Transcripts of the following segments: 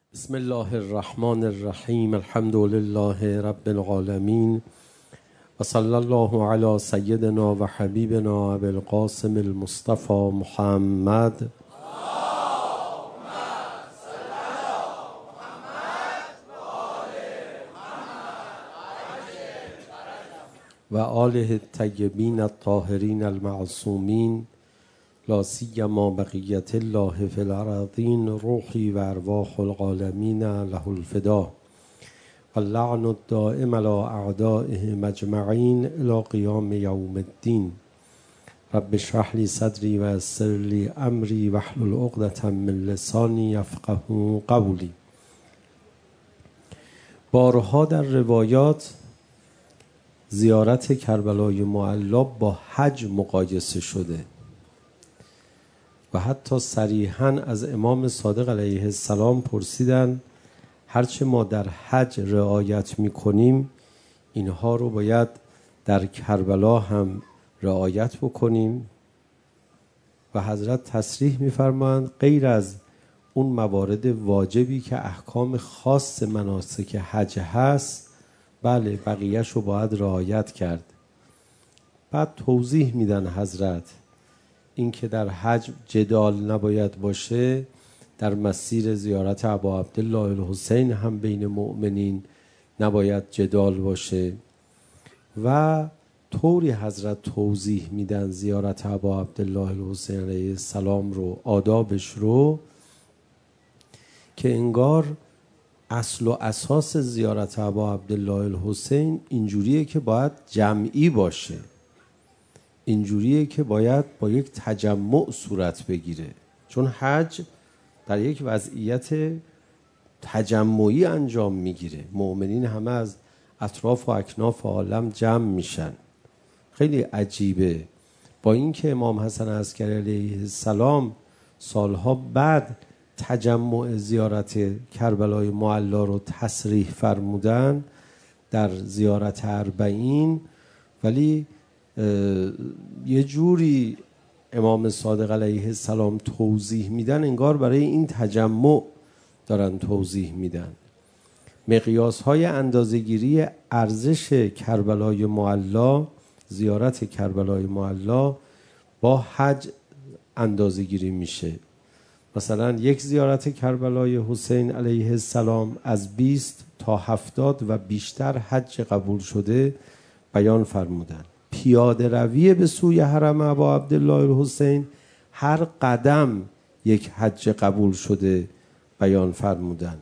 بسم الله الرحمن الرحیم. الحمد لله رب العالمین و صلی الله علی سیدنا و حبیبنا ابی القاسم المصطفى محمد و آله الطیبین الطاهرین المعصومین لا سیما بقیت الله فی الارضین روحی و ارواح العالمین له الفدا و اللعن الدائم علی اعدائهم اجمعین الی قیام یوم الدین. رب اشرح لی صدری و یسر لی امری واحلل عقدة من لسانی یفقهوا قولی. بارها در روایات زیارت کربلای معلی با حج مقایسه شده و حتی صریحاً از امام صادق علیه السلام پرسیدن هرچه ما در حج رعایت می‌کنیم اینها رو باید در کربلا هم رعایت بکنیم و حضرت تصریح می‌فرمایند غیر از اون موارد واجبی که احکام خاص مناسک حج هست، بله بقیه‌اش رو باید رعایت کرد. بعد توضیح میدن حضرت این که در حج جدال نباید باشه، در مسیر زیارت ابا عبدالله الحسین هم بین مؤمنین نباید جدال باشه و طوری حضرت توضیح میدن زیارت ابا عبدالله الحسین علیه السلام رو، آدابش رو، که انگار اصل و اساس زیارت ابا عبدالله الحسین اینجوریه که باید جمعی باشه، اینجوریه که باید با یک تجمع صورت بگیره، چون حج در یک وضعیت تجمعی انجام میگیره، مؤمنین همه از اطراف و اکناف عالم جمع میشن. خیلی عجیبه. با اینکه امام حسن عسکری علیه السلام سالها بعد تجمع زیارت کربلای معلی رو تصریح فرمودن در زیارت 40، ولی یه جوری امام صادق علیه السلام توضیح میدن انگار برای این تجمع دارن توضیح میدن. مقیاس های اندازه‌گیری ارزش کربلای معلی، زیارت کربلای معلی با حج اندازه‌گیری میشه. مثلا یک زیارت کربلای حسین علیه السلام از 20 تا 70 و بیشتر حج قبول شده بیان فرمودن. پیاده روی به سوی حرم ابا عبدالله الحسین هر قدم یک حج قبول شده بیان فرمودن.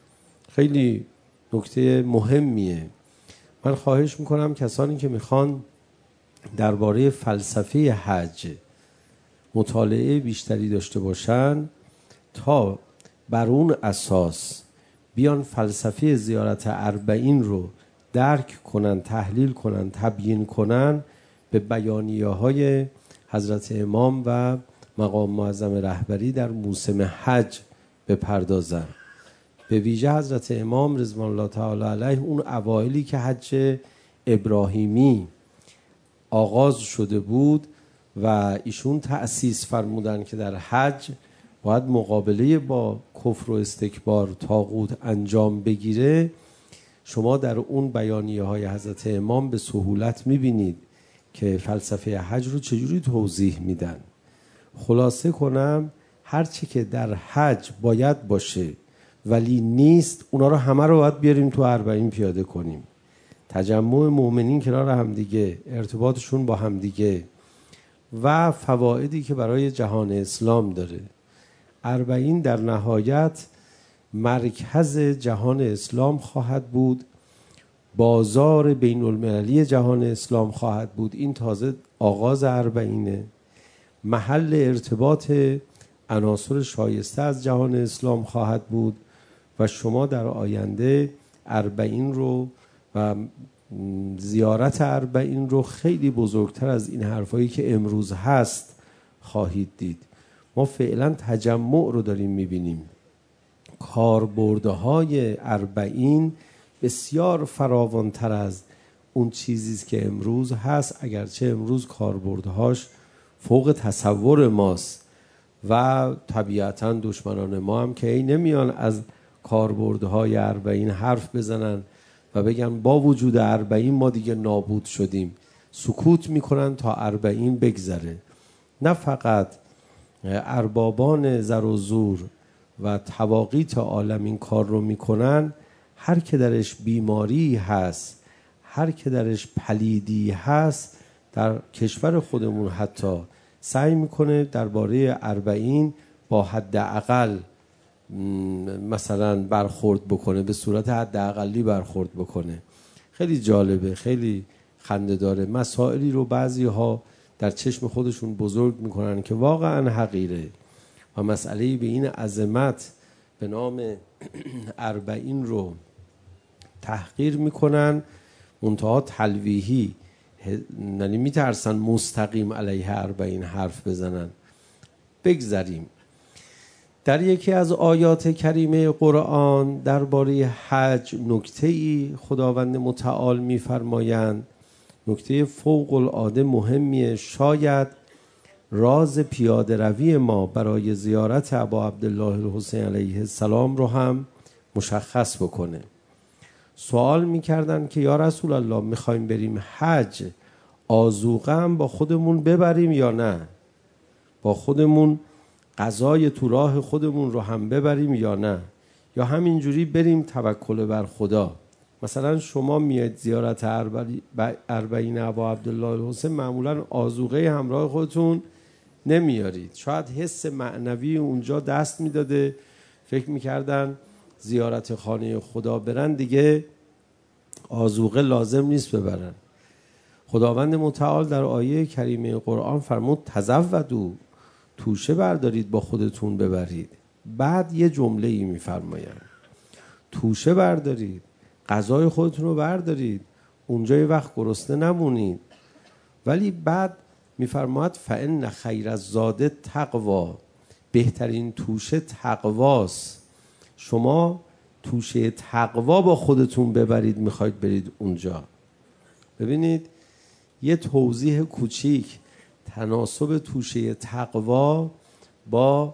خیلی نکته مهمیه. من خواهش میکنم کسانی که میخوان درباره فلسفه حج مطالعه بیشتری داشته باشن تا بر اون اساس بیان فلسفه زیارت 40 رو درک کنن، تحلیل کنن، تبیین کنن، به بیانیه های حضرت امام و مقام معظم رهبری در موسم حج بپردازن. به ویژه حضرت امام رضوان الله تعالی علیه اون اوایلی که حج ابراهیمی آغاز شده بود و ایشون تأسیس فرمودن که در حج باید مقابله با کفر و استکبار طاغوت انجام بگیره، شما در اون بیانیه های حضرت امام به سهولت میبینید که فلسفه حج رو چجوری توضیح میدن. خلاصه کنم هرچی که در حج باید باشه ولی نیست، اونا رو همه رو باید بیاریم تو 40 پیاده کنیم. تجمع مؤمنین کنار همدیگه، ارتباطشون با همدیگه و فوایدی که برای جهان اسلام داره. 40 در نهایت مرکز جهان اسلام خواهد بود، بازار بین المللی جهان اسلام خواهد بود. این تازه آغاز 40، محل ارتباط عناصر شایسته از جهان اسلام خواهد بود و شما در آینده 40 رو و زیارت 40 رو خیلی بزرگتر از این حرفایی که امروز هست خواهید دید. ما فعلا تجمع رو داریم میبینیم. کاربردهای 40 بسیار فراوانتر از اون چیزیست که امروز هست، اگرچه امروز کاربردهاش فوق تصور ماست و طبیعتاً دشمنان ما هم که نمیان از کاربردهای 40 حرف بزنن و بگن با وجود 40 ما دیگه نابود شدیم. سکوت میکنن تا 40 بگذره. نه فقط اربابان زر و زور و تواقیت عالم این کار رو میکنن، هر که درش بیماری هست، هر که درش پلیدی هست، در کشور خودمون حتی سعی میکنه درباره 40 با حداقل مثلا برخورد بکنه، به صورت حداقلی برخورد بکنه. خیلی جالبه، خیلی خنده داره. مسائلی رو بعضی ها در چشم خودشون بزرگ میکنن که واقعا حقیره و مسئله به این عظمت به نام 40 رو تحقیر میکنن، منتها تلویحی، یعنی میترسن مستقیم علیه 40 حرف بزنن. بگذریم. در یکی از آیات کریمه قرآن درباره حج نکته‌ای خداوند متعال می‌فرمایند، نکته فوق العاده مهمیه، شاید راز پیاده روی ما برای زیارت ابا عبدالله الحسین علیه السلام رو هم مشخص بکنه. سوال می‌کردن که یا رسول الله می‌خوایم بریم حج، آذوقه هم با خودمون ببریم یا نه؟ با خودمون غذای تو راه خودمون رو هم ببریم یا نه؟ یا همینجوری بریم توکل بر خدا؟ مثلا شما میاد زیارت 40 ابا عبدالله الحسین، معمولا آذوقه همراه خودتون نمیارید. شاید حس معنوی اونجا دست میداده، فکر میکردن زیارت خانه خدا برن دیگه آذوقه لازم نیست ببرن. خداوند متعال در آیه کریمه قرآن فرمود تزودوا، توشه بردارید با خودتون ببرید. بعد یه جمله ای میفرمایند توشه بردارید، غذای خودتون رو بردارید، اونجا یه وقت گرسنه نمونید. ولی بعد میفرماید فإن خیر الزاد تقوا، بهترین توشه تقواست. شما توشه تقوا با خودتون ببرید، میخواید برید اونجا. ببینید یه توضیح کوچیک، تناسب توشه تقوا با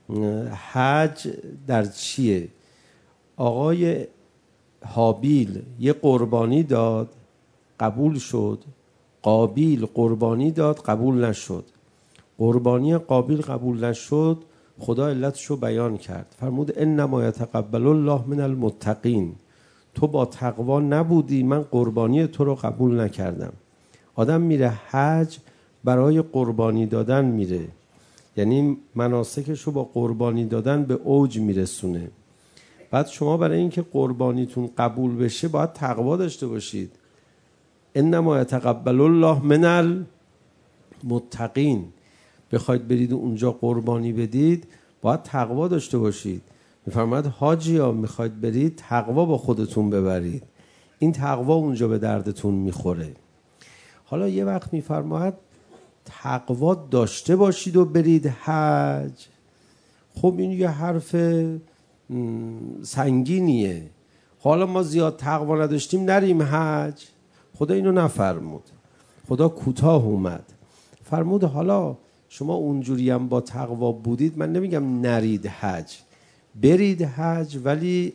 حج در چیه؟ آقای هابیل یه قربانی داد، قبول شد. قابیل قربانی داد، قبول نشد. قربانی قابیل قبول نشد، خدا علتش رو بیان کرد، فرمود انما یتقبل الله من المتقین. تو با تقوا نبودی، من قربانی تو رو قبول نکردم. آدم میره حج برای قربانی دادن میره، یعنی مناسکش رو با قربانی دادن به اوج میرسونه. بعد شما برای اینکه قربانیتون قبول بشه باید تقوا داشته باشید. انما یتقبل الله من المتقین. بخواید برید اونجا قربانی بدید باید تقوا داشته باشید. میفرماید حاجیا میخواید برید تقوا با خودتون ببرید، این تقوا اونجا به دردتون میخوره. حالا یه وقت میفرماید تقوا داشته باشید و برید حج. خب این یه حرف سنگینیه. حالا ما زیاد تقوا نداشتیم نریم حج؟ خدا اینو نفرمود. خدا کوتاه اومد، فرمود حالا شما اونجوری هم با تقوا بودید، من نمیگم نرید حج، برید حج، ولی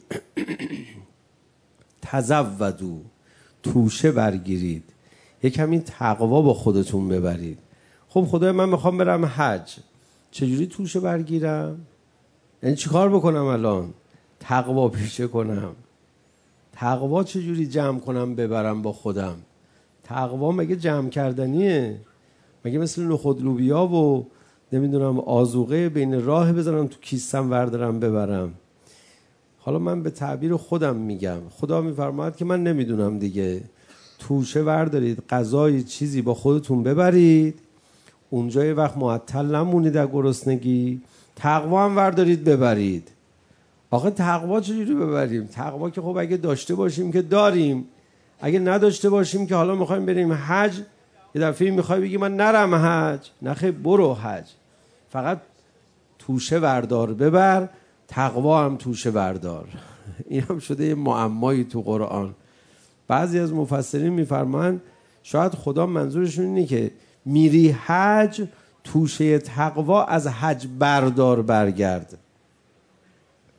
تزودوا، توشه برگیرید، یک کمی تقوا با خودتون ببرید. خب خدای من میخوام برم حج، چجوری توشه برگیرم؟ یعنی چی کار بکنم الان؟ تقوا پیشه کنم؟ تقوا چجوری جمع کنم ببرم با خودم؟ تقوا مگه جمع کردنیه؟ مگه مثل نخود لوبیا و نمیدونم آذوقه بین راه بذارم تو کیسم وردارم ببرم؟ حالا من به تعبیر خودم میگم، خدا میفرماید که من نمیدونم دیگه، توشه وردارید، غذای چیزی با خودتون ببرید، اونجا یه وقت معطل نمونید از گرسنگی. تقوا هم وردارید ببرید. آخه تقوا چجوری ببریم؟ تقوا که خب اگه داشته باشیم که داریم، اگه نداشته باشیم که حالا میخوایم بریم حج، یه دفعه میخوای بگی من نرم حج، نخیر برو حج، فقط توشه وردار ببر، تقوا هم توشه وردار. این هم شده یه معمایی تو قرآن. بعضی از مفسرین میفرمان شاید خدا منظورشون اینه که میری حج، توشه تقوا از حج بردار برگرد.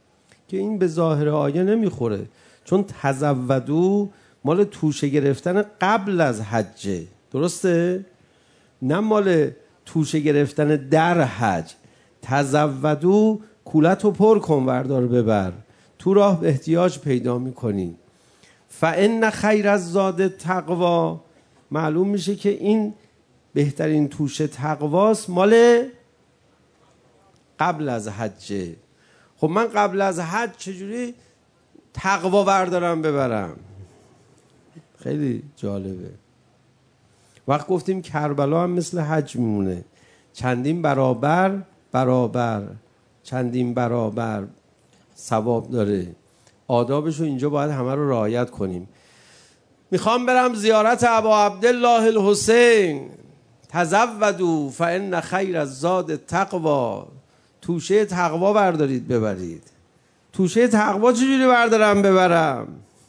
که این به ظاهر آیه نمیخوره، چون تزودو مال توشه گرفتن قبل از حجه، درسته؟ نه مال توشه گرفتن در حج. تزودو کولتو پر کن، وردار ببر، تو راه احتیاج پیدا میکنی. فان خیر الزاد تقوا، معلوم میشه که این بهترین توشه تقواست مال قبل از حجه. خب من قبل از حج چجوری تقوا بردارم ببرم؟ خیلی جالبه. وقت گفتیم کربلا هم مثل حج میمونه، چندین برابر چندین برابر ثواب داره. آدابشو اینجا باید همه رو رعایت کنیم. میخوام برم زیارت ابا عبدالله الحسین، تزودوا فان خیر الزاد تقوا، توشه تقوا بردارید ببرید. توشه تقوا چجوری بردارم ببرم؟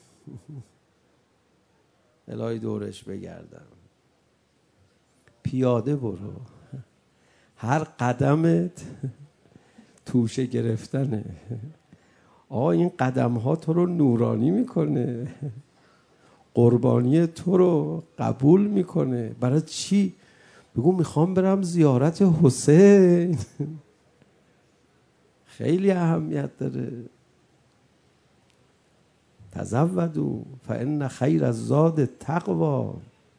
الهی دورش بگردم. پیاده برو، هر قدمت توشه گرفتنه. این قدم ها تو رو نورانی میکنه، قربانی تو رو قبول میکنه. برای چی؟ بگو میخوام برم زیارت حسین. خیلی اهمیت داره. تزودوا فان خیر الزاد تقوا.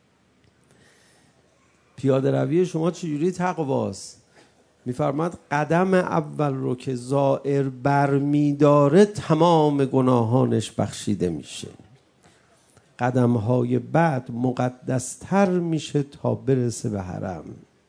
پیاده روی شما چجوری تقواست؟ میفرماد قدم اول رو که زائر برمیداره تمام گناهانش بخشیده میشه، قدمهای بعد مقدستر میشه تا برسه به حرم.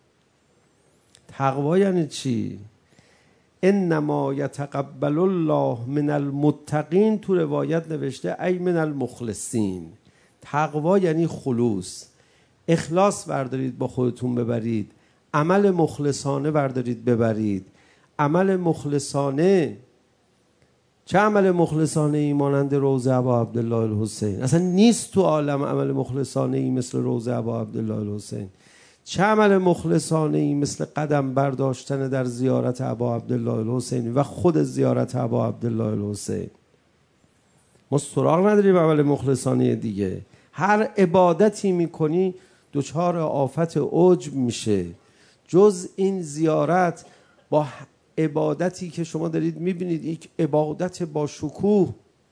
تقوا یعنی چی؟ انما یتقبل الله من المتقین، تو روایت نوشته ای من المخلصین. تقوا یعنی خلوص، اخلاص بردارید با خودتون ببرید، عمل مخلصانه بردارید ببرید. عمل مخلصانه، چه عمل مخلصانه ای مانند روضه ابا عبدالله الحسین؟ اصلا نیست تو عالم عمل مخلصانه ای مثل روضه ابا عبدالله الحسین. چه عمل مخلصانه ای مثل قدم برداشتن در زیارت ابا عبدالله الحسین و خود زیارت ابا عبدالله الحسین. ما سراغ نداریم عمل مخلصانه دیگه. هر عبادتی میکنی دچار آفت عجب میشه. جز این زیارت با عبادتی که شما دارید میبینید، یک عبادت با شکوه،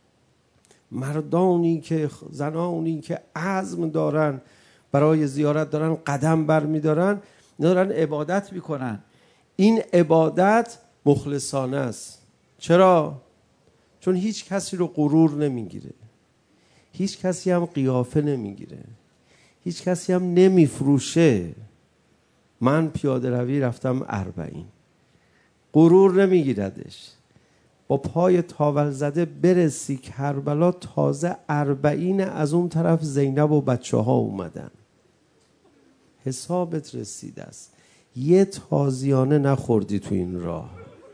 مردانی که زنانی که عزم دارن برای زیارت دارن قدم بر میدارن، دارن عبادت میکنن. این عبادت مخلصانه است. چرا؟ چون هیچ کسی رو غرور نمیگیره، هیچ کسی هم قیافه نمیگیره، هیچ کسی هم نمیفروشه. من پیاده روی رفتم 40، غرور نمیگیردش. با پای تاول زده برسی کربلا، تازه 40 از اون طرف زینب و بچه ها اومدن، حسابت رسیده است. یه تازیانه نخوردی تو این راه.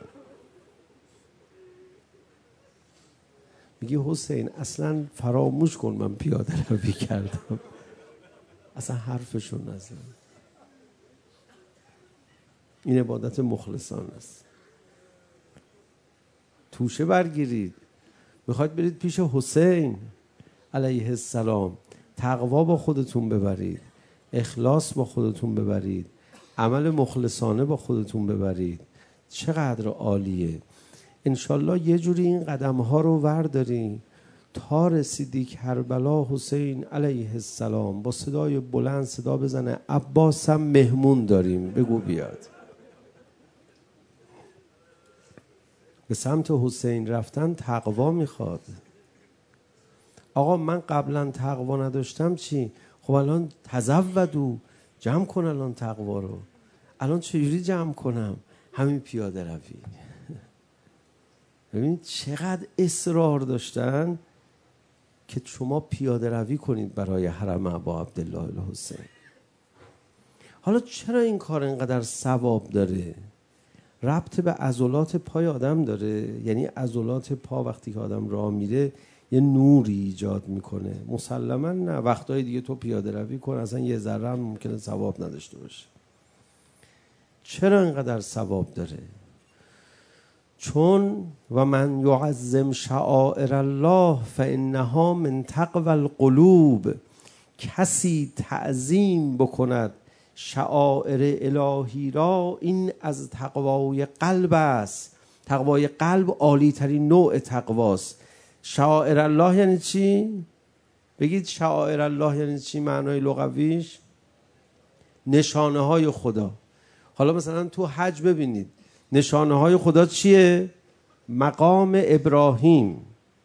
میگی حسین اصلا فراموش کن من پیاده روی کردم، اصلا حرفشون نزن. این عبادت مخلصان است. توشه برگیرید، میخواید برید پیش حسین علیه السلام، تقوا با خودتون ببرید، اخلاص با خودتون ببرید، عمل مخلصانه با خودتون ببرید. چقدر عالیه. انشالله یه جوری این قدم ها رو ورداری تا رسیدی کربلا. حسین علیه السلام با صدای بلند صدا بزنه عباسم مهمون داریم، بگو بیاد. به سمت حسین رفتن تقوا میخواد. آقا من قبلا تقوا نداشتم چی؟ خب الان تزودوا، جمع کن الان تقوا رو. الان چجوری جمع کنم؟ همین پیاده روی. ببینید چقدر اصرار داشتن که شما پیاده روی کنید برای حرم ابا عبدالله الحسین. حالا چرا این کار اینقدر ثواب داره؟ ربط به عضلات پای آدم داره. یعنی عضلات پا وقتی که آدم راه میره یه نوری ایجاد میکنه. مسلما نه، وقتای دیگه تو پیاده روی کن اصلا یه ذره هم ممکنه ثواب نداشته باشه. چرا اینقدر ثواب داره؟ چون و من یعظم شعائر الله فانها من تقوی القلوب، کسی تعظیم بکند شعائر الهی را این از تقوای قلب است. تقوای قلب عالی ترین نوع تقواست. شعائر الله یعنی چی؟ بگید شعائر الله یعنی چی؟ معنای لغویش نشانه های خدا. حالا مثلا تو حج ببینید نشانه های خدا چیه؟ مقام ابراهیم.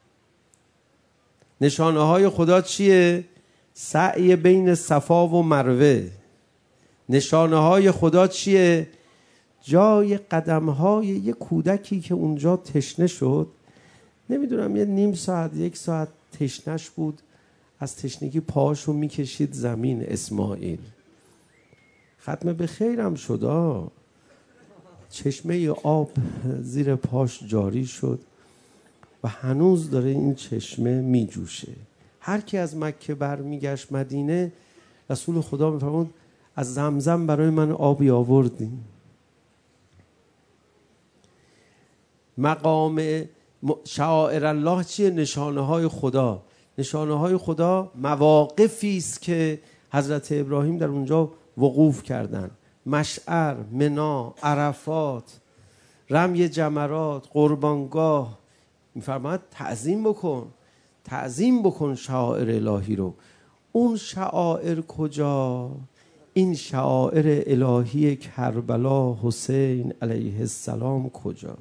نشانه های خدا چیه؟ سعی بین صفا و مروه. نشانه های خدا چیه؟ جای قدم های یه کودکی که اونجا تشنه شد، نمیدونم یه نیم ساعت 1 ساعت تشنش بود، از تشنگی پاهاشو میکشید زمین. اسماعیل ختم به خیرم شد، چشمه آب زیر پاش جاری شد و هنوز داره این چشمه میجوشه. هر کی از مکه برمیگشت مدینه، رسول خدا میفرمود از زمزم برای من آبی آوردیم. مقام شعائر الله چیه؟ نشانه های خدا. نشانه های خدا مواقفی است که حضرت ابراهیم در اونجا وقوف کردند. مشعر، منا، عرفات، رمی جمرات، قربانگاه. میفرماید تعظیم بکن شعائر الهی رو. اون شعائر کجا؟ این شعائر الهی کربلا حسین علیه السلام کجا؟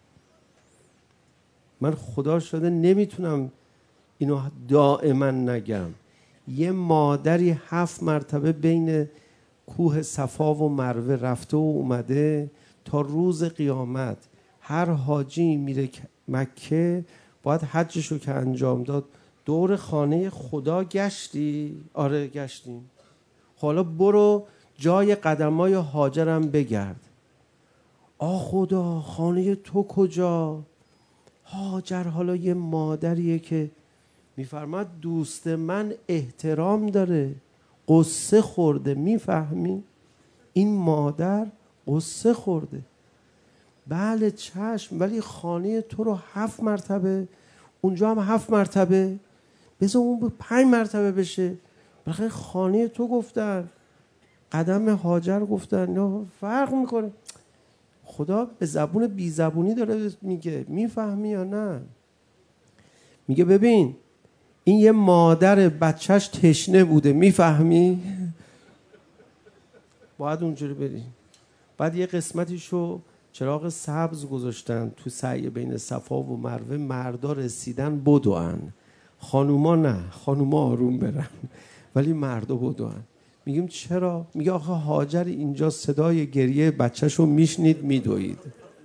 من خدا شده نمیتونم اینو دائما نگم. یه مادری 7 مرتبه بین کوه صفا و مروه رفته و اومده تا روز قیامت. هر حاجی میره مکه باید حجشو که انجام داد دور خانه خدا گشتی؟ آره گشتیم. حالا برو جای قدمای هاجرم بگرد. خدا خانه تو کجا؟ هاجر حالا یه مادریه که میفرماد دوست من احترام داره، قصه خورده. میفهمی؟ این مادر قصه خورده. بله چشم، ولی خانه تو رو 7 مرتبه، اونجا هم 7 مرتبه، بذار اون 5 مرتبه بشه. بالاخره خانه تو گفتن، قدم هاجر گفتن، نه فرق میکنه. خدا به زبون بی زبونی داره میگه. میفهمی یا نه؟ میگه ببین این یه مادر بچهش تشنه بوده. میفهمی؟ باید اونجوری بریم. بعد یه قسمتیشو چراغ سبز گذاشتن تو سعی بین صفا و مروه. مردا رسیدن بدوئن، خانوما نه، خانوما آروم برن ولی مردا بدوئن. میگیم چرا؟ میگه آخه هاجر اینجا صدای گریه بچهشو میشنید میدوید.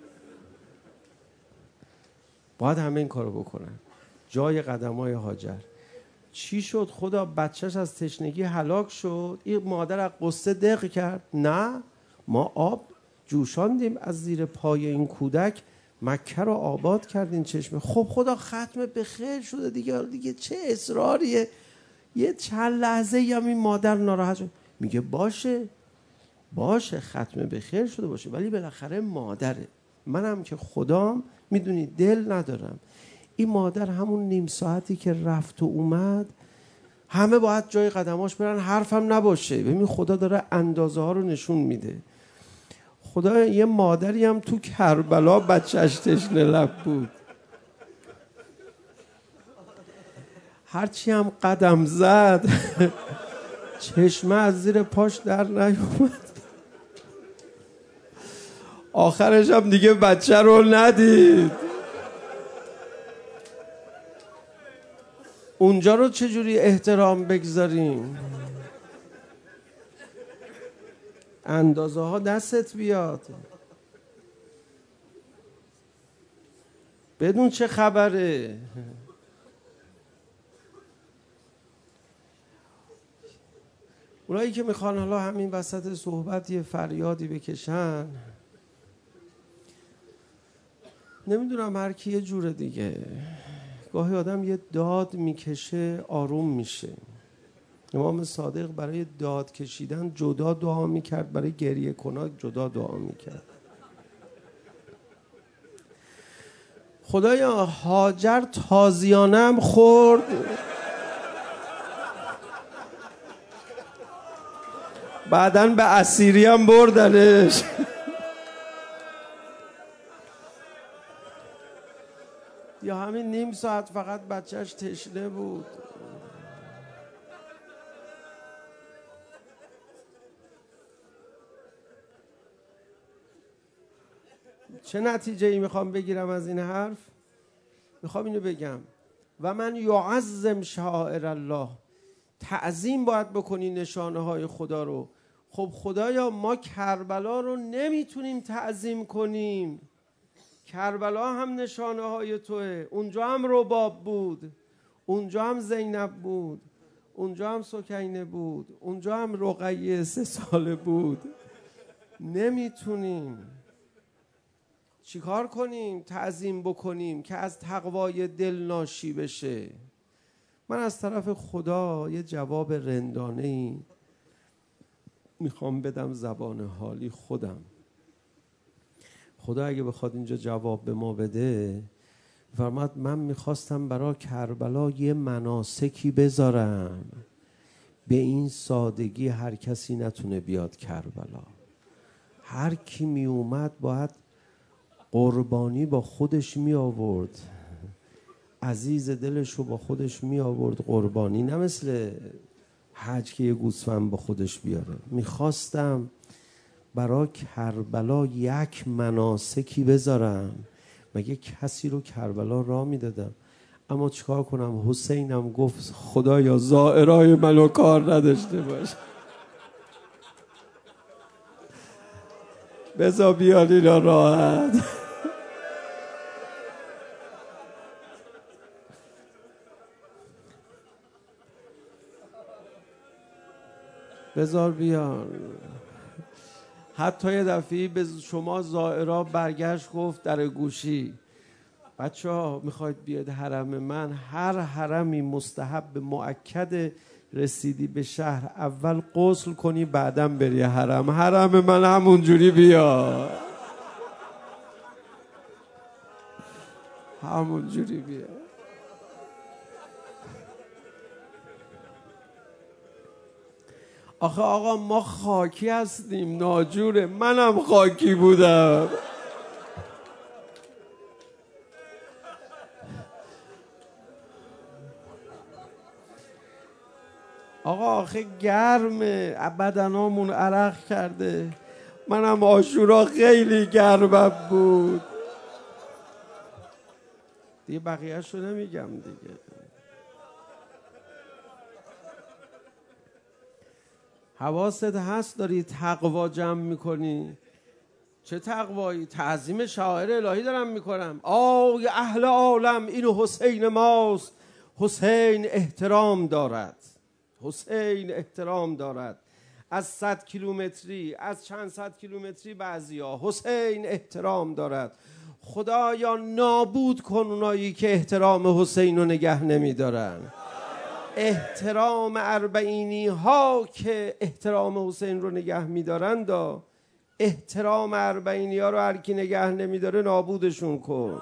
باید همه این کارو بکنن. جای قدمای هاجر. چی شد؟ خدا بچهش از تشنگی هلاک شد، این مادر از قصه دق کرد. نه، ما آب جوشاندیم از زیر پای این کودک، مکه رو آباد کردین چشمه. خب خدا ختم به خیر شده دیگه چه اصراریه؟ یه چند لحظه هم این مادر ناراحت شد. میگه باشه ختم به خیر شده باشه، ولی بالاخره مادره. منم که خدام میدونی دل ندارم. این مادر همون نیم ساعتی که رفت و اومد همه باید جای قدماش برن، حرفم نباشه. ببین خدا داره اندازه ها رو نشون میده. خدا یه مادری هم تو کربلا بچهش تشنه لب بود، هرچی هم قدم زد چشمه از زیر پاش در نیومد. آخرش هم دیگه بچه رو ندید. اونجا رو چجوری احترام بگذاریم؟ اندازه ها دستت بیاد، بدون چه خبره. اونایی که میخوان حالا همین وسط صحبت یه فریادی بکشن، نمیدونم هر کی یه جوره دیگه. گاهی آدم یه داد میکشه آروم میشه. امام صادق برای داد کشیدن جدا دعا میکرد، برای گریه کنان جدا دعا میکرد. خدایا هاجر تازیانم خورد، بعدن به اسیری هم بردنش. یا همین نیم ساعت فقط بچهش تشنه بود. چه نتیجه ای میخوام بگیرم از این حرف؟ میخوام اینو بگم و من یعظم شعائر الله، تعظیم باید بکنی نشانه های خدا رو. خب خدایا ما کربلا رو نمیتونیم تعظیم کنیم، کربلا هم نشانه های توه، اونجا هم رباب بود، اونجا هم زینب بود، اونجا هم سکینه بود، اونجا هم رقیه 3 ساله بود. نمیتونیم. چیکار کنیم؟ تعظیم بکنیم که از تقوای دل ناشی بشه. من از طرف خدا یه جواب رندانه‌ای میخوام بدم، زبان حالی خودم. خدا اگه بخواد اینجا جواب به ما بده، فرماد من میخواستم برای کربلا یه مناسکی بذارم، به این سادگی هر کسی نتونه بیاد کربلا. هر کی می اومد باید قربانی با خودش می آورد، عزیز دلش رو با خودش می آورد قربانی، نه مثل حج که یه گوسفند با خودش بیاره. میخواستم برای کربلا یک مناسکی بذارم، مگه کسی رو کربلا راه میدادم؟ اما چیکار کنم؟ حسینم گفت خدایا زائرای منو کار نداشته باش، بذار بیان اینا راحت، بذار بیان. حتی یه دفعی به شما زائرا برگشت گفت در گوشی بچه ها میخواید بیاد حرم من، هر حرمی مستحب مؤکد رسیدی به شهر اول غسل کنی بعدم بری حرم، حرم من همونجوری بیا، همونجوری بیا. آخه آقا ما خاکی هستیم، ناجوره، منم خاکی بودم. آقا آخه گرمه، بدنامون عرق کرده، منم عاشورا خیلی گرمم بود دیگه، بقیه‌شو نمیگم دیگه. حواست هست داری تقوا جمع میکنی؟ چه تقوایی؟ تعظیم شعائر الهی دارم میکنم. آی اهل عالم، اینو حسین ماست، حسین احترام دارد، حسین احترام دارد. از 100 کیلومتری، از چند صد کیلومتری بعضیا، حسین احترام دارد. خدایا نابود کن اونایی که احترام حسین رو نگه نمیدارن. احترام اربعینی ها که احترام حسین رو نگه میدارن، احترام اربعینی ها رو هر کی نگه نمیداره نابودشون کن.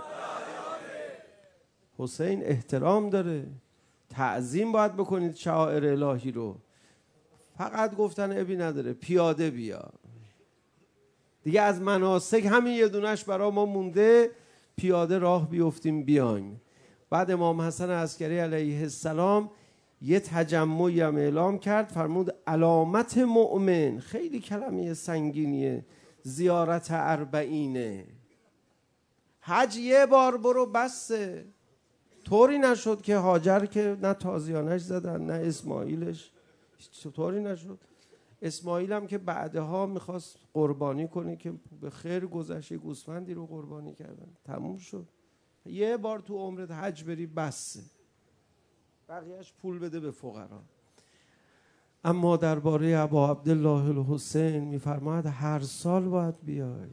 حسین احترام داره، تعظیم باید بکنید شعائر الهی رو. فقط گفتن ابی نداره پیاده بیا دیگه. از مناسک همین یه دونش برای ما مونده، پیاده راه بیفتیم بیایم. بعد امام حسن عسکری علیه السلام یه تجمعی هم اعلام کرد، فرمود علامت مؤمن، خیلی کلمه سنگینیه، زیارت اربعینه. حج یه بار برو بسه. طوری نشد که هاجر که نه تازیانش زدن نه اسماعیلش، طوری نشد. اسماعیل هم که بعدها میخواست قربانی کنه که به خیر گذشت، گوسفندی رو قربانی کردن، تموم شد. یه بار تو عمرت حج بری بسه، بقیهش پول بده به فقرا. اما درباره ابا عبدالله الحسین میفرماید هر سال باید بیای.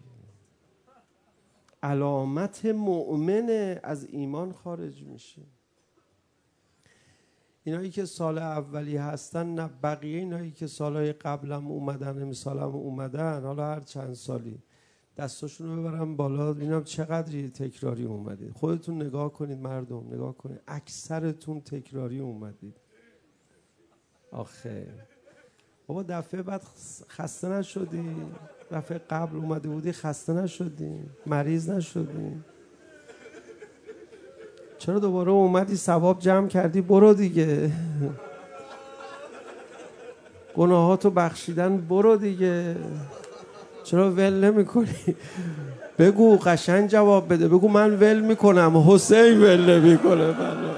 علامت مؤمن از ایمان خارج میشه. اینایی که سال اولی هستن نه، بقیه اینایی که سالهای قبلم اومدن، امسالم اومدن، حالا هر چند سالی دستاشون رو ببرم بالا ببینم چقدری تکراری اومدید. خودتون نگاه کنید مردم، نگاه کنید، اکثرتون تکراری اومدید. آخه بابا دفعه بعد خسته نشدی؟ دفعه قبل اومده بودی خسته نشدی؟ مریض نشدی؟ چرا دوباره اومدی ثواب جمع کردی؟ برو دیگه. گناهاتو بخشیدن، برو دیگه. چرا ول نمی کنی؟ بگو، قشنگ جواب بده، بگو من ول میکنم، حسین ول نمی کنه منو.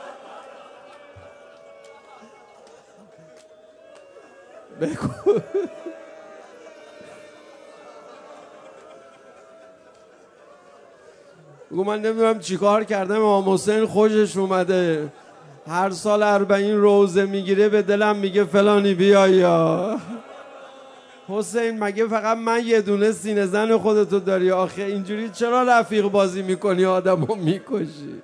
بگو. بگو من نمیدونم چیکار کردم، امام حسین خوشش اومده، هر سال 40 روزه میگیره، به دلم میگه فلانی بیا. یا حسین مگه فقط من یه دونه سینه زن خودتو داری؟ آخه اینجوری چرا رفیق بازی میکنی، آدمو میکشی؟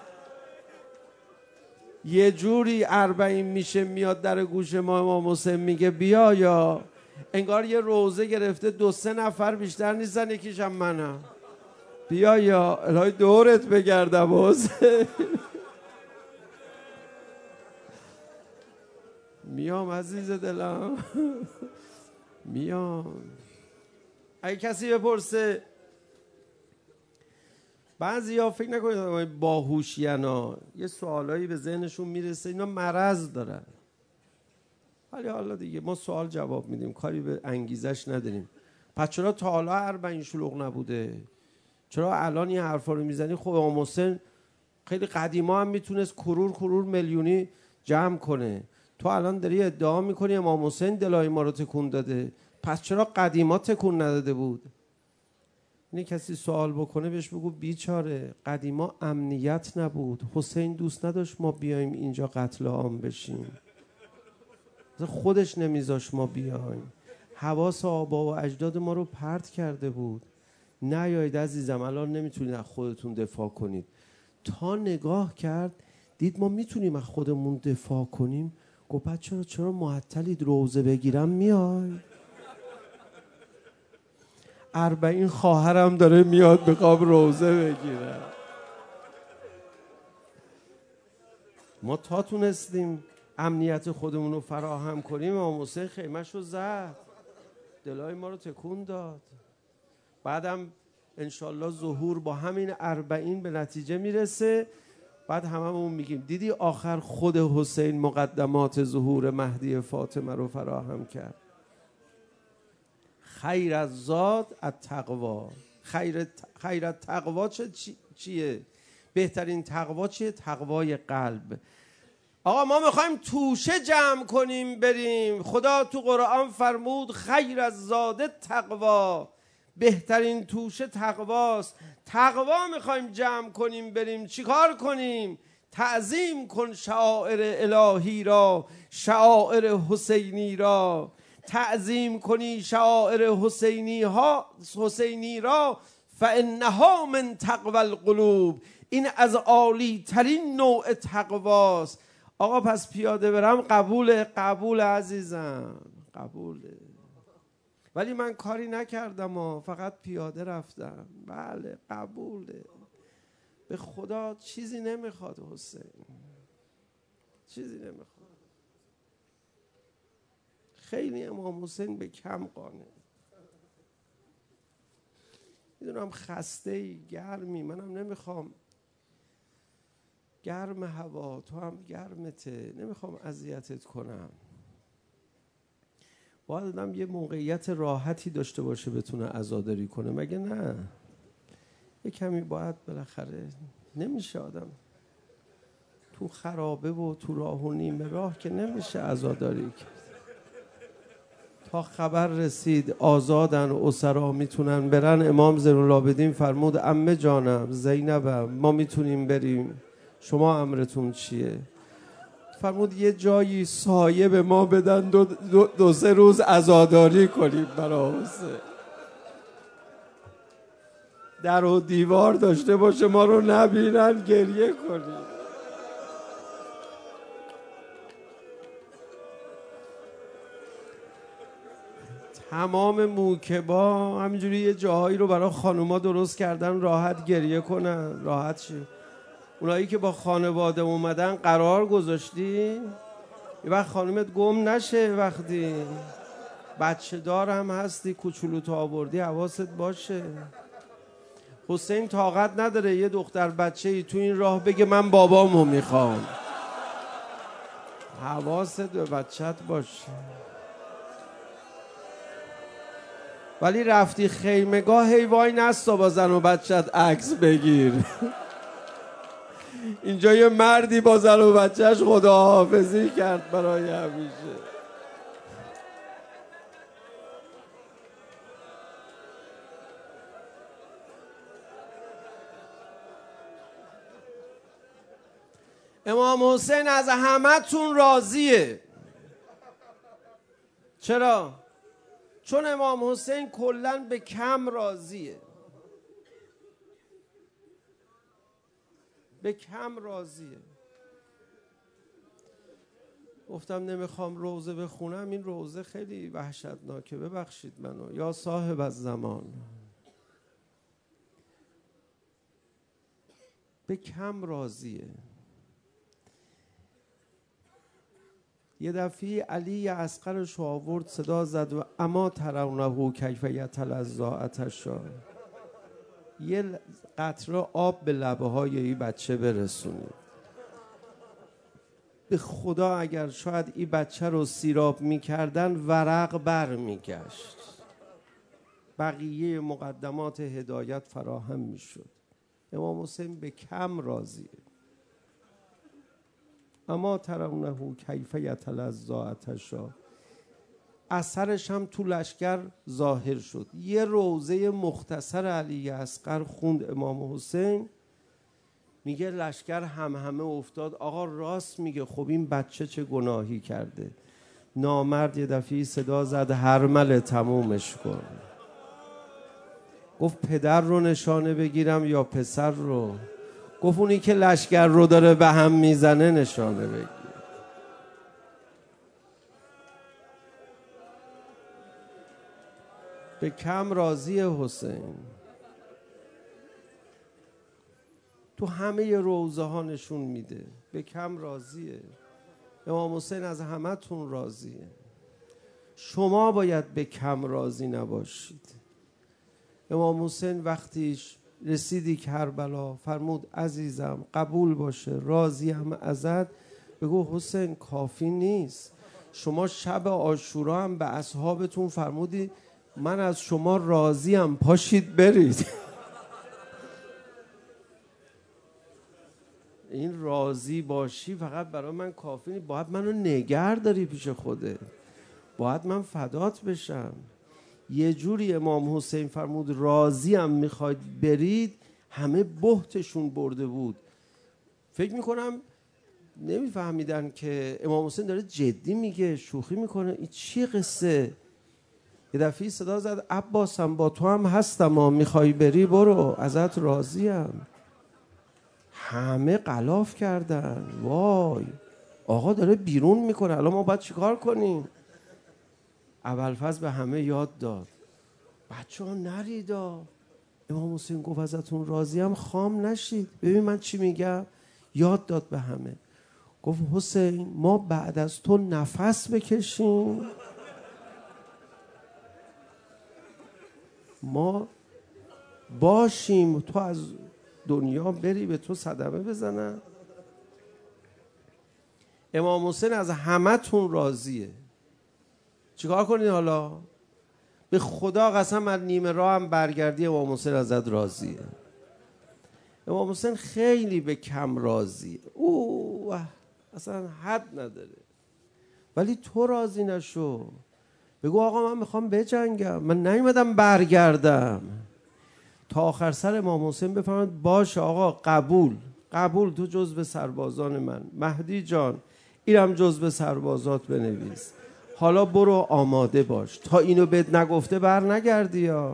یه جوری 40 میشه میاد در گوش ما، امام حسین میگه بیا. یا انگار یه روزه گرفته 2-3 نفر بیشتر نیستن، یکیشم منم. بیا یا الهی دورت بگردم حسین. میام عزیز دلم، میام. اگه کسی بپرسه، بعضیا فکر نکنید باهوشینا، یه سوالایی به ذهنشون میرسه اینا مرض دارن، ولی حالا دیگه ما سوال جواب میدیم، کاری به انگیزش نداریم. پس چرا تا حالا 40 شلوغ نبوده؟ چرا الان این حرفا رو میزنی؟ خب امام حسین خیلی قدیما هم میتونست کرور میلیونی جمع کنه. تو الان داری ادعا میکنی امام حسین دلای ما رو تکون داده، پس چرا قدیما تکون نداده بود؟ اینه کسی سوال بکنه بهش بگو بیچاره، قدیما امنیت نبود، حسین دوست نداشت ما بیایم اینجا قتل عام بشیم، خودش نمیذاش ما بیایم، حواس آبا و اجداد ما رو پرت کرده بود. نیایید عزیزم، الان نمیتونید از خودتون دفاع کنید. تا نگاه کرد دید ما میتونیم از خودمون دفاع کنیم، گفت بچه‌ها چرا معطلید، روزه بگیرم میای؟ 40 خواهرم داره میاد بخوام روزه بگیرم. ما تا تونستیم امنیت خودمون رو فراهم کنیم، امام حسین خیمه‌ش رو زد، دلای ما رو تکون داد. بعدم انشالله ظهور با همین 40 به نتیجه میرسه. بعد هممون میگیم دیدی آخر خود حسین مقدمات ظهور مهدی فاطمه رو فراهم کرد. خیر از زاد التقوا. خیر التقوا چیه؟ بهترین تقوا چیه؟ تقوای قلب. آقا ما میخوایم توشه جمع کنیم بریم، خدا تو قرآن فرمود خیر از زاد تقوا، بهترین توشه تقواست. تقوا میخوایم جمع کنیم بریم، چیکار کنیم؟ تعظیم کن شعائر الهی را، شعائر حسینی را. تعظیم کنی شعائر حسینی را، فانها من تقوی القلوب. این از عالی ترین نوع تقواست. آقا پس پیاده برم قبول عزیزم، قبوله. ولی من کاری نکردم فقط پیاده رفتم. بله قبوله. به خدا چیزی نمیخواد حسین، چیزی نمیخواد. خیلی امام حسین به کم قانه. میدونم خسته‌ای، گرمی، منم نمیخوام گرم هوا، تو هم گرمته، نمیخوام اذیتت کنم. باید آدم یه موقعیت راحتی داشته باشه بتونه عزاداری کنه، مگه نه؟ یه کمی باید بالاخره، نمیشه آدم تو خرابه و تو راه و نیمه راه که نمیشه عزاداری کرد. تا خبر رسید آزادن و اسرا میتونن برن، امام زین‌العابدین فرمود عمه جانم زینبم ما میتونیم بریم، شما امرتون چیه؟ فرمود یه جایی سایه به ما بدن، 2-3 روز عزاداری کنیم برای حسین، در و دیوار داشته باشه ما رو نبینن، گریه کنیم. حمام موکبا همینجوری یه جاهایی رو برای خانوما درست کردن راحت گریه کنن، راحت شی. اونایی که با خانواده اومدن قرار گذاشتی یه وقت خانومت گم نشه، وقتی بچه دار هم هستی کوچولو تا آوردی حواست باشه. حسین طاقت نداره یه دختر بچه ای تو این راه بگه من بابامو میخوام. حواست به بچت باشه. ولی رفتی خیمگاه هی وای نستا با زن و بچت عکس بگیر. اینجا یه مردی با زن و بچهش خداحافظی کرد برای همیشه. امام حسین از همه‌تون راضیه. چرا؟ چون امام حسین کلاً به کم راضیه. به کم راضیه. گفتم نمیخوام روزه بخونم، این روزه خیلی وحشتناکه، ببخشید منو یا صاحب الزمان. به کم راضیه. یه دفعه علی اصغرش آورد صدا زد و اما ترونه کیف یتلظی عطشا، یه قطره آب به لبه های این بچه برسونید. به خدا اگر شاید این بچه رو سیراب میکردن ورق بر میگشت، بقیه مقدمات هدایت فراهم میشد. امام حسین به کم راضیه. اما ترونه کیف یتلظی عطشا، اثرش هم تو لشکر ظاهر شد. یه روزه مختصر علی اصغر خوند امام حسین، میگه لشکر همه افتاد. آقا راست میگه، خب این بچه چه گناهی کرده؟ نامرد یه دفعه صدا زد هرمله تمومش کن. گفت پدر رو نشانه بگیرم یا پسر رو؟ گفت اونی که لشکر رو داره به هم میزنه نشانه بگیر. به کم راضی حسین. تو همه روزه ها نشون میده به کم راضیه. امام حسین از همه تون راضیه. شما باید به کم راضی نباشید. امام حسین وقتیش رسیدی کربلا فرمود عزیزم قبول باشه، راضیم ازت. بگو حسین کافی نیست. شما شب عاشورا هم به اصحابتون فرمودی من از شما راضیم، پاشید برید. این راضی باشی فقط برای من کافی نیست، باید منو نگه داری پیش خوده، باید من فدات بشم. یه جوری امام حسین فرمود راضیم میخواید برید، همه بهتشون برده بود. فکر میکنم نمیفهمیدن که امام حسین داره جدی میگه شوخی میکنه، این چی قصه؟ یه دفعه صدا زد عباسم با تو هم هستم، میخوای بری برو، ازت راضیم. همه غلاف کردن، وای آقا داره بیرون میکنه، الان ما باید چیکار کنیم؟ ابوالفضل به همه یاد داد بچه ها نریدا. امام حسین گفت ازتون راضیم، خام نشید. ببین من چی میگم. یاد داد به همه، گفت حسین ما بعد از تو نفس بکشیم، ما باشیم، تو از دنیا بری به تو صدمه بزنن. امام حسین از همه تون راضیه. چیکار کنید حالا؟ به خدا قسم از نیمه راه هم برگردی امام حسین ازت راضیه. امام حسین خیلی به کم راضیه، او اصلا حد نداره. ولی تو راضی نشو، بگو آقا من میخوام بجنگم، من نیومدم برگردم. تا آخر سر امام حسین بفرماد باشه آقا قبول، تو جزو سربازان من. مهدی جان اینم جزو سربازات بنویس، حالا برو آماده باش، تا اینو بهت نگفته بر نگردی یا.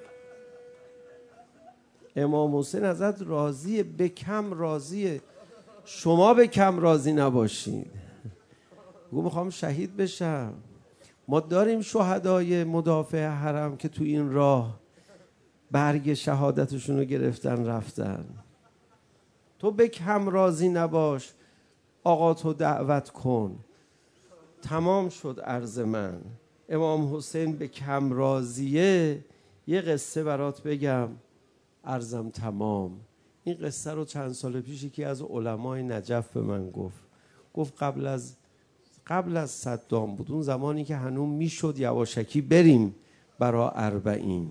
امام حسین ازت راضیه، به کم راضیه. شما به کم راضی نباشید. بگو میخوام شهید بشم، ما داریم شهدای مدافع حرم که تو این راه برگ شهادتشون رو گرفتن رفتن. تو به کم راضی نباش، آقا تو دعوت کن. تمام شد عرض من. امام حسین به کم راضیه. یه قصه برات بگم، عرضم تمام. این قصه رو چند سال پیش یکی از علمای نجف به من گفت قبل از صدام بود، اون زمانی که هنوز میشد یواشکی بریم برا 40.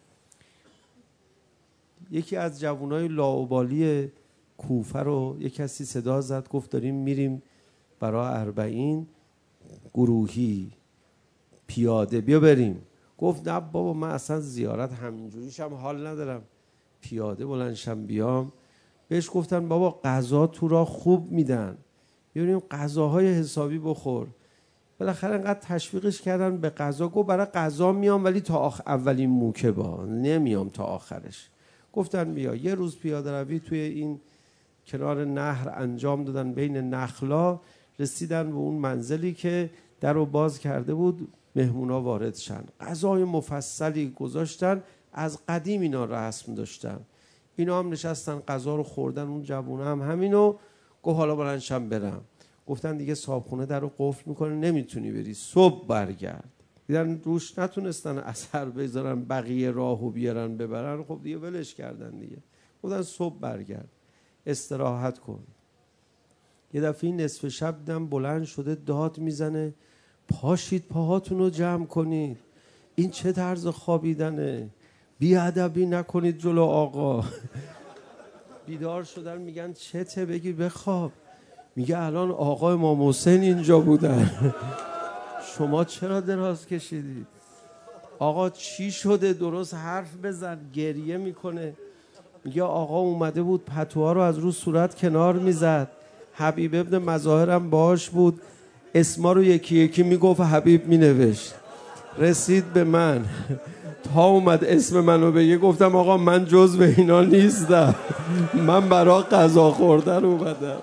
یکی از جوانای لاابالی کوفه رو یک کسی صدا زد، گفت داریم میریم برا 40 گروهی پیاده، بیا بریم. گفت نه بابا، من اصلا زیارت همینجوریشم حال ندارم، پیاده بلندشم بیام. بهش گفتن بابا غذا تو را خوب میدن، بیاریم غذاهای حسابی بخور. بالاخره انقدر تشویقش کردن به غذا، گفت برای غذا میام ولی تا اولین موکه با نمیام تا آخرش. گفتن بیا. یه روز پیاده روی توی این کنار نهر انجام دادن، بین نخلا رسیدن به اون منزلی که در رو باز کرده بود مهمونا وارد شن. غذای مفصلی گذاشتن، از قدیم اینا رسم داشتن. اینا هم نشستن غذا رو خوردن. اون جوونه هم همینو گفت حالا بلندشم برم. گفتن دیگه صاحبخونه در رو قفل میکنه، نمیتونی بری، صبح برگرد. دیدن روش نتونستن اثر بذارن، بقیه راهو بیارن ببرن، خب دیگه ولش کردن دیگه. گفتن صبح برگرد، استراحت کن. یه دفعه نصف شب دیدم بلند شده داد میزنه پاشید پاهاتون رو جمع کنید، این چه طرز خوابیدنه، بیادبی نکنید جلو آقا. بیدار شدن میگن چته؟ بگی بخواب. میگه الان آقا امام حسین اینجا بودن. شما چرا دراز کشیدید؟ آقا چی شده؟ درست حرف بزن. گریه میکنه. میگه آقا اومده بود پتوها رو از رو صورت کنار میزد، حبیب ابن مظاهرم باش بود، اسما رو یکی یکی میگفت، حبیب مینوشت. رسید به من تا اومد اسم منو بگه، گفتم آقا من جزو اینا نیستم، من برای غذا خوردن اومدم.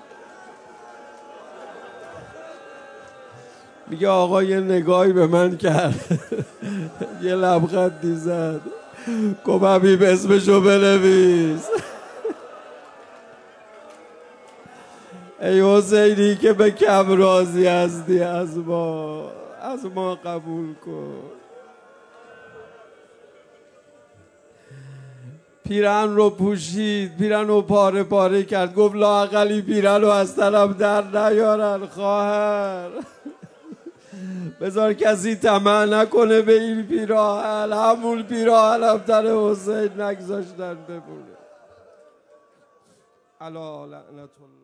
میگه آقا یه نگاهی به من کرد، یه لبخندی زد، گفت حبیب اسمشو بنویس. ای حسینی که به کم راضی هستی از ما قبول کن. پیرن رو پوشید، پیرن رو پاره پاره کرد، گفت لااقلی پیرن رو از طرف در نیارن خواهر. بذار کسی طمع نکنه به این پیراهن، همون پیراهن هم تن حسین نگذاشتن بمونه. الا لعنت الله.